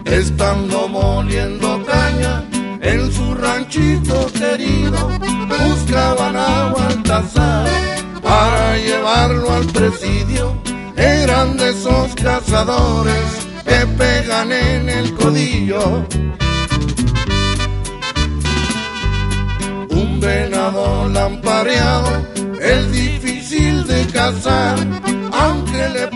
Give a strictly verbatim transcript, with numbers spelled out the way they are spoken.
Estando moliendo caña en su ranchito querido, buscaban a Baltasar para llevarlo al presidio. Eran de esos cazadores que pegan en el codillo. Un venado lampareado es difícil de cazar, aunque le